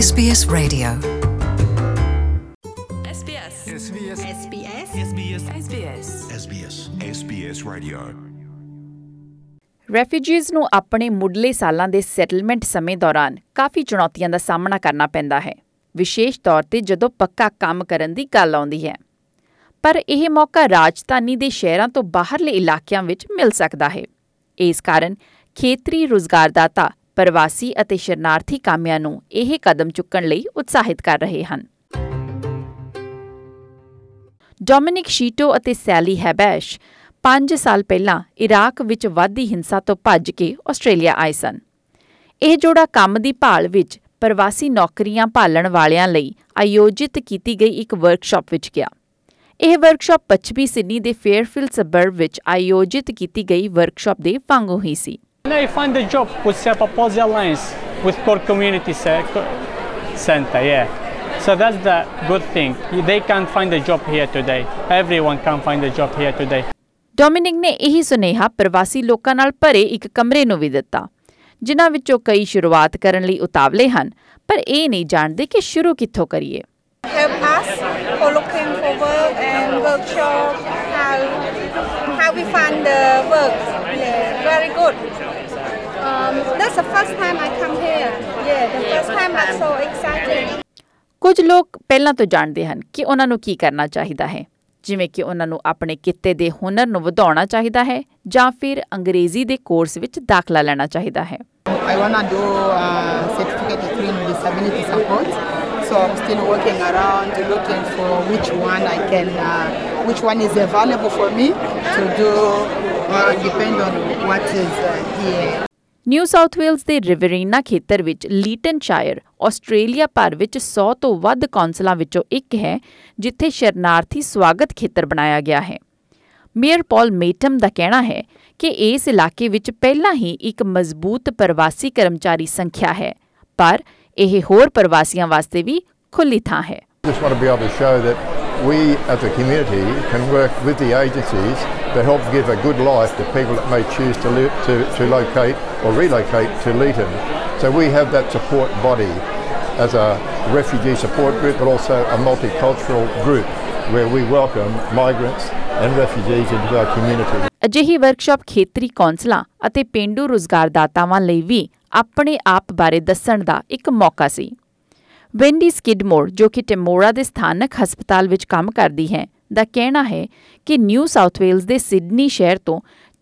SBS Radio. SBS. SBS. SBS. SBS. SBS. SBS. SBS Radio. Refugees ਨੂੰ ਆਪਣੇ ਮੁੱਢਲੇ ਸਾਲਾਂ ਦੇ ਸੈਟਲਮੈਂਟ ਸਮੇਂ ਦੌਰਾਨ ਕਾਫੀ ਚੁਣੌਤੀਆਂ ਦਾ ਸਾਹਮਣਾ ਕਰਨਾ ਪੈਂਦਾ ਹੈ, ਵਿਸ਼ੇਸ਼ ਤੌਰ ਤੇ ਜਦੋਂ ਪੱਕਾ ਕੰਮ ਕਰਨ ਦੀ ਗੱਲ ਆਉਂਦੀ ਹੈ। ਪਰ ਇਹ ਮੌਕਾ ਰਾਜਧਾਨੀ ਦੇ ਸ਼ਹਿਰਾਂ ਤੋਂ ਬਾਹਰਲੇ ਇਲਾਕਿਆਂ ਵਿੱਚ ਮਿਲ ਸਕਦਾ ਹੈ। ਇਸ ਕਾਰਨ ਖੇਤਰੀ ਰੁਜ਼ਗਾਰਦਾਤਾ ਪ੍ਰਵਾਸੀ ਅਤੇ ਸ਼ਰਨਾਰਥੀ ਕਾਮਿਆਂ ਨੂੰ ਇਹ ਕਦਮ ਚੁੱਕਣ ਲਈ ਉਤਸ਼ਾਹਿਤ ਕਰ ਰਹੇ ਹਨ। ਡੋਮਿਨਿਕ ਸ਼ੀਟੋ ਅਤੇ ਸੈਲੀ ਹੈਬੈਸ਼ 5 ਸਾਲ ਪਹਿਲਾਂ ਇਰਾਕ ਵਿੱਚ ਵੱਧਦੀ ਹਿੰਸਾ ਤੋਂ ਭੱਜ ਕੇ ਆਸਟ੍ਰੇਲੀਆ ਆਏ ਸਨ। ਇਹ ਜੋੜਾ ਕੰਮ ਦੀ ਭਾਲ ਵਿੱਚ ਪ੍ਰਵਾਸੀ ਨੌਕਰੀਆਂ ਭਾਲਣ ਵਾਲਿਆਂ ਲਈ ਆਯੋਜਿਤ ਕੀਤੀ ਗਈ ਇੱਕ ਵਰਕਸ਼ਾਪ ਵਿੱਚ ਗਿਆ। ਇਹ ਵਰਕਸ਼ਾਪ ਪੱਛਮੀ ਸਿਡਨੀ ਦੇ ਫੇਅਰਫੀਲਡ ਸਬਰਬ ਵਿੱਚ ਆਯੋਜਿਤ ਕੀਤੀ ਗਈ ਵਰਕਸ਼ਾਪ ਦੇ ਵਾਂਗੂ ਹੀ ਸੀ। When I find a job with Papuasia Alliance with Core Community Centre, yeah. So that's the good thing. They can find a job here today. Everyone can find a job here today. Dominic ਨੇ ਇਹੀ ਸੁਨੇਹਾ ਪ੍ਰਵਾਸੀ ਲੋਕਾਂ ਨਾਲ ਭਰੇ ਇੱਕ ਕਮਰੇ ਨੂੰ ਵੀ ਦਿੱਤਾ, ਜਿਨ੍ਹਾਂ ਵਿੱਚੋਂ ਕਈ ਸ਼ੁਰੂਆਤ ਕਰਨ ਲਈ ਉਤਾਵਲੇ ਹਨ, ਪਰ ਇਹ ਨਹੀਂ ਜਾਣਦੇ ਕਿ ਸ਼ੁਰੂ ਕਿੱਥੋਂ ਕਰੀਏ। Help us for looking for work and workshop, how we find the work. Yeah, very good. That's the first time I come here. Yeah, the first time I'm so excited. ਕੁਝ ਲੋਕ ਪਹਿਲਾਂ ਤੋਂ ਜਾਣਦੇ ਹਨ ਕਿ ਉਹਨਾਂ ਨੂੰ ਕੀ ਕਰਨਾ ਚਾਹੀਦਾ ਹੈ, ਜਿਵੇਂ ਕਿ ਉਹਨਾਂ ਨੂੰ ਆਪਣੇ ਕਿੱਤੇ ਦੇ ਹੁਨਰ ਨੂੰ ਵਧਾਉਣਾ ਚਾਹੀਦਾ ਹੈ ਜਾਂ ਫਿਰ ਅੰਗਰੇਜ਼ੀ ਦੇ ਕੋਰਸ ਵਿੱਚ ਦਾਖਲਾ ਲੈਣਾ ਚਾਹੀਦਾ ਹੈ। I want to do certificate degree in disability support. So I'm still working around looking for which one is available for me to do, depend on what is here. New South Wales ਦੇ Riverina ਖੇਤਰ ਵਿੱਚ ਲੀਟਨਸ਼ਾਇਰ Australia ਭਰ ਵਿੱਚ 100 ਤੋਂ ਵੱਧ ਕੌਂਸਲਾਂ ਵਿੱਚੋਂ ਇੱਕ ਹੈ, ਜਿੱਥੇ ਸ਼ਰਨਾਰਥੀ ਸਵਾਗਤ ਖੇਤਰ ਬਣਾਇਆ ਗਿਆ ਹੈ। ਮੇਅਰ ਪੌਲ ਮੇਟਮ ਦਾ ਕਹਿਣਾ ਹੈ ਕਿ ਇਸ ਇਲਾਕੇ ਵਿੱਚ ਪਹਿਲਾਂ ਹੀ ਇੱਕ ਮਜ਼ਬੂਤ ਪ੍ਰਵਾਸੀ ਕਰਮਚਾਰੀ ਸੰਖਿਆ ਹੈ, ਪਰ ਇਹ ਹੋਰ ਪ੍ਰਵਾਸੀਆਂ ਵਾਸਤੇ ਵੀ ਖੁੱਲ੍ਹੀ ਥਾਂ ਹੈ। Just want to be able to show that we as a community can work with the agencies to help give a good life to people that may choose to locate or relocate to Leeton. So we have that support body as a refugee support group, but also a multicultural group where we welcome migrants and refugees into our community. ਅਜਿਹੀ workshop ਖੇਤਰੀ ਕੌਂਸਲਾਂ ਅਤੇ ਪੇਂਡੂ ਰੁਜ਼ਗਾਰਦਾਤਾਵਾਂ ਲਈ ਵੀ ਆਪਣੇ ਆਪ ਬਾਰੇ ਦੱਸਣ ਦਾ ਇੱਕ ਮੌਕਾ ਸੀ। ਵੈਂਡੀ ਸਕਿਡਮੋਰ, ਜੋ ਕਿ ਟਿਮੋਰਾ ਦੇ ਸਥਾਨਕ ਹਸਪਤਾਲ ਵਿੱਚ ਕੰਮ ਕਰਦੀ ਹੈ, ਦਾ ਕਹਿਣਾ ਹੈ ਕਿ ਨਿਊ ਸਾਊਥ ਵੇਲਜ਼ ਦੇ ਸਿਡਨੀ ਸ਼ਹਿਰ ਤੋਂ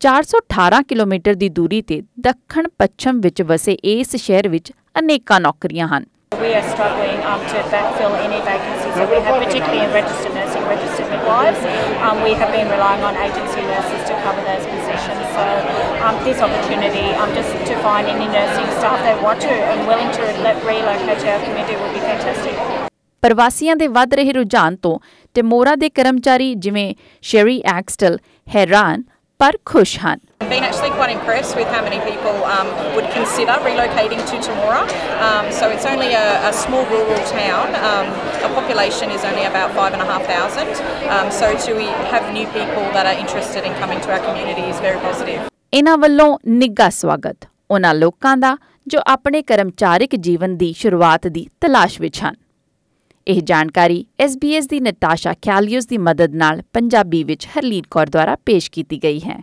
418 ਕਿਲੋਮੀਟਰ ਦੀ ਦੂਰੀ ਤੇ ਦੱਖਣ ਪੱਛਮ ਵਿੱਚ ਵਸੇ ਇਸ ਸ਼ਹਿਰ ਵਿੱਚ ਅਨੇਕਾਂ ਨੌਕਰੀਆਂ ਹਨ। We are struggling to backfill any vacancies that we have, particularly in registered nursing, registered midwives. We have been relying on agency nurses to cover those positions. So this opportunity just to find any nursing staff that want to and willing to relocate to our community would be fantastic. ਪ੍ਰਵਾਸੀਆਂ ਦੇ ਵੱਧ ਰਹੇ ਰੁਝਾਨ ਤੋਂ ਟਿਮੋਰਾ ਦੇ ਕਰਮਚਾਰੀ ਜਿਵੇਂ ਸ਼ੈਰੀ ਐਕਸਟਲ ਹੈਰਾਨ ਪਰ ਖੁਸ਼ ਹਨ। I've been actually quite impressed with how many people would consider relocating to Temora. So it's only a small rural town. Our population is only about 5,500. So to have new people that are interested in coming to our community is very positive. ਇਹਨਾਂ ਵੱਲੋਂ ਨਿੱਘਾ ਸਵਾਗਤ ਉਹਨਾਂ ਲੋਕਾਂ ਦਾ ਜੋ ਆਪਣੇ ਕਰਮਚਾਰਿਕ ਜੀਵਨ ਦੀ ਸ਼ੁਰੂਆਤ ਦੀ ਤਲਾਸ਼ ਵਿੱਚ ਹਨ। ਇਹ ਜਾਣਕਾਰੀ SBS ਦੀ ਨਟਾਸ਼ਾ ਕੈਲੀਓਸ ਦੀ ਮਦਦ ਨਾਲ ਪੰਜਾਬੀ ਵਿੱਚ ਹਰਲੀਨ ਕੌਰ ਦੁਆਰਾ ਪੇਸ਼ ਕੀਤੀ ਗਈ ਹੈ।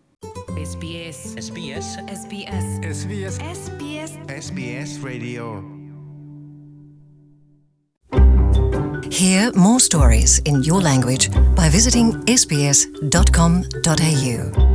SBS. SBS. SBS. SBS. SBS. SBS Radio. Hear more stories in your language by visiting sbs.com.au.